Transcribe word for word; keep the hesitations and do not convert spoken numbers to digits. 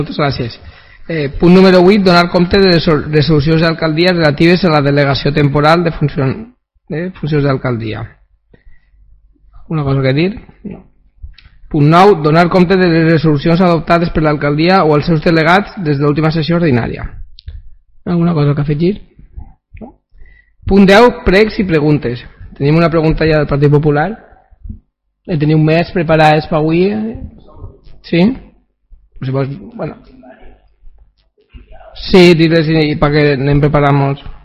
Moltes gràcies. Eh, punt número vuit, donar compte de les resolucions d'alcaldia relatives a la delegació temporal de, funcion... de funcions d'alcaldia. Una cosa que dir? No. Punt nou, donar compte de les resolucions adoptades per l'alcaldia o els seus delegats des de l'última sessió ordinària. Alguna cosa que afegir? No. Punt deu, pregs i preguntes. Tenim una pregunta ja del Partit Popular. Eh, teniu més preparades per avui? Sí? Si vols, bueno. Sí, diles i, i perquè anem preparant molts.